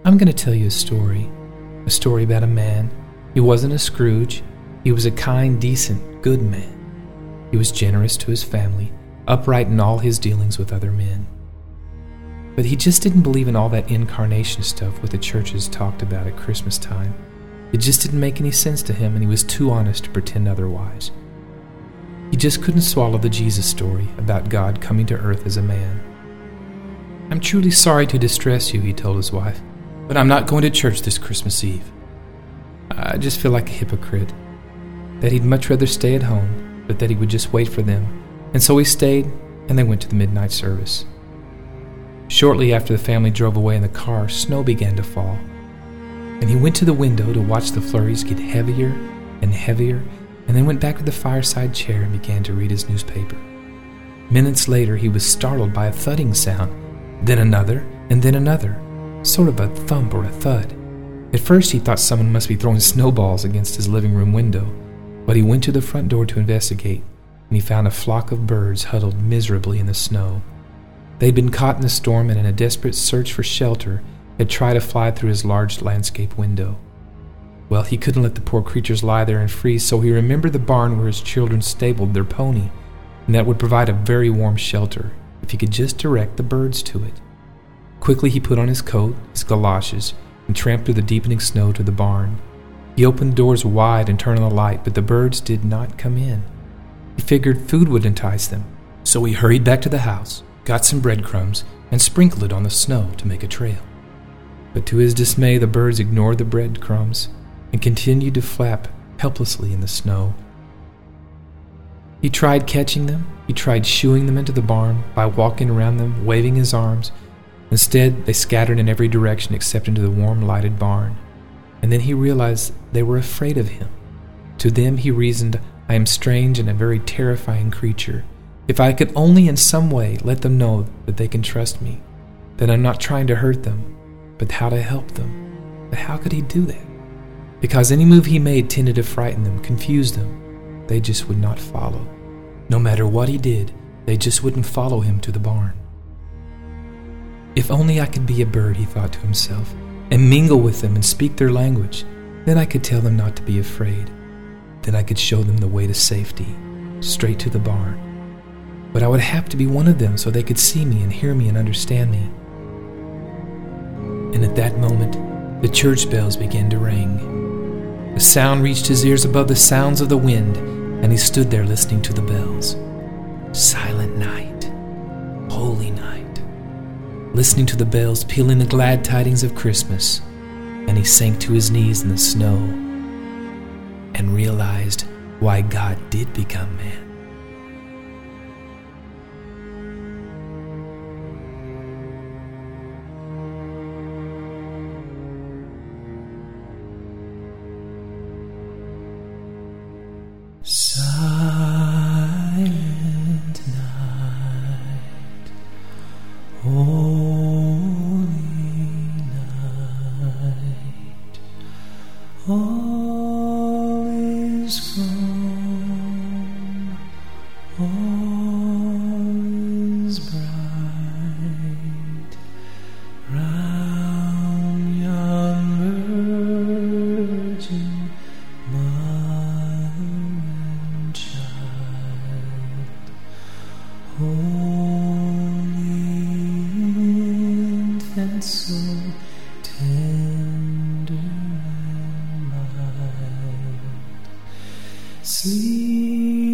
I'm going to tell you a story about a man. He wasn't a Scrooge. He was a kind, decent, good man. He was generous to his family, upright in all his dealings with other men. But he just didn't believe in all that incarnation stuff what the churches talked about at Christmas time. It just didn't make any sense to him, and he was too honest to pretend otherwise. He just couldn't swallow the Jesus story about God coming to earth as a man. "I'm truly sorry to distress you," he told his wife, "but I'm not going to church this Christmas Eve. I just feel like a hypocrite. That he'd much rather stay at home, but that he would just wait for them. And so he stayed, and they went to the midnight service." Shortly after the family drove away in the car, snow began to fall, and he went to the window to watch the flurries get heavier and heavier, and then went back to the fireside chair and began to read his newspaper. Minutes later, he was startled by a thudding sound, then another, and then another, sort of a thump or a thud. At first, he thought someone must be throwing snowballs against his living room window, but he went to the front door to investigate, and he found a flock of birds huddled miserably in the snow. They'd been caught in the storm and in a desperate search for shelter had tried to fly through his large landscape window. Well, he couldn't let the poor creatures lie there and freeze, so he remembered the barn where his children stabled their pony, and that would provide a very warm shelter if he could just direct the birds to it. Quickly he put on his coat, his galoshes, and tramped through the deepening snow to the barn. He opened the doors wide and turned on the light, but the birds did not come in. He figured food would entice them, so he hurried back to the house, got some breadcrumbs, and sprinkled it on the snow to make a trail. But to his dismay, the birds ignored the breadcrumbs and continued to flap helplessly in the snow. He tried catching them. He tried shooing them into the barn by walking around them, waving his arms. Instead, they scattered in every direction except into the warm, lighted barn. And then he realized they were afraid of him. To them, he reasoned, "I am strange and a very terrifying creature. If I could only in some way let them know that they can trust me, that I'm not trying to hurt them, but how to help them." But how could he do that? Because any move he made tended to frighten them, confuse them. They just would not follow. No matter what he did, they just wouldn't follow him to the barn. "If only I could be a bird," he thought to himself, "and mingle with them and speak their language, then I could tell them not to be afraid. Then I could show them the way to safety, straight to the barn. But I would have to be one of them so they could see me and hear me and understand me." And at that moment, the church bells began to ring. The sound reached his ears above the sounds of the wind, and he stood there listening to the bells. Silent night, holy night, listening to the bells pealing the glad tidings of Christmas, and he sank to his knees in the snow and realized why God did become man. Silent night, holy night, all is calm, all is bright, round yon virgin so tender and mild, sleep.